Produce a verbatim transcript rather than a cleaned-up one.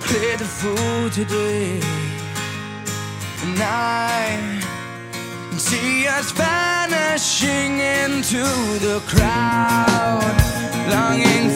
played the fool today, and I see us vanishing into the crowd, longing